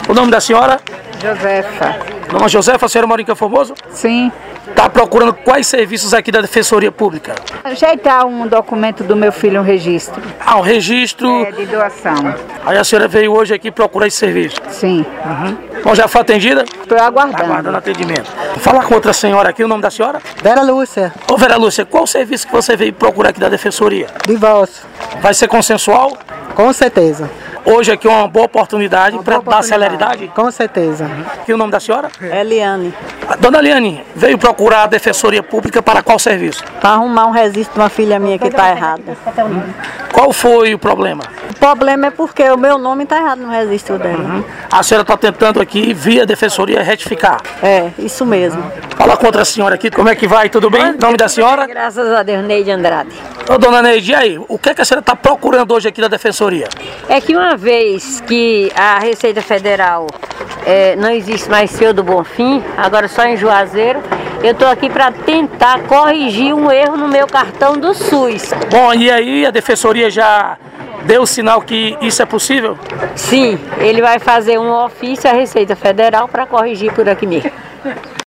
O nome da senhora? Josefa. Dona Josefa, a senhora mora em Campo Formoso? Sim. Está procurando quais serviços aqui da Defensoria Pública? Ajeitar um documento do meu filho, um registro. Ah, um registro. De doação. Aí a senhora veio hoje aqui procurar esse serviço. Sim. Bom, já foi atendida? Estou aguardando. Aguardando atendimento. Vou falar com outra senhora aqui, o nome da senhora? Vera Lúcia, Ô Vera Lúcia, qual o serviço que você veio procurar aqui da Defensoria? divórcio, Vai ser consensual? com certeza. Hoje aqui é uma boa oportunidade para dar celeridade? Com certeza. Aqui o nome da senhora? Eliane, Dona Eliane, veio procurar a Defensoria Pública para qual serviço? para arrumar um registro de uma filha minha que está errada. Qual foi o problema? O problema é porque o meu nome está errado no registro dela. A senhora está tentando aqui, via Defensoria, retificar. É, isso mesmo. Fala com outra senhora aqui, como é que vai? Tudo bem? Nome da senhora? Graças a Deus, Neide Andrade. Ô, dona Neide, e aí? O que é que a senhora está procurando hoje aqui da Defensoria? É que uma vez que a Receita Federal não existe mais Senhor do Bonfim, agora só em Juazeiro, eu estou aqui para tentar corrigir um erro no meu cartão do SUS. Bom, e aí a Defensoria já deu o sinal que isso é possível? Sim, ele vai fazer um ofício à Receita Federal para corrigir por aqui mesmo.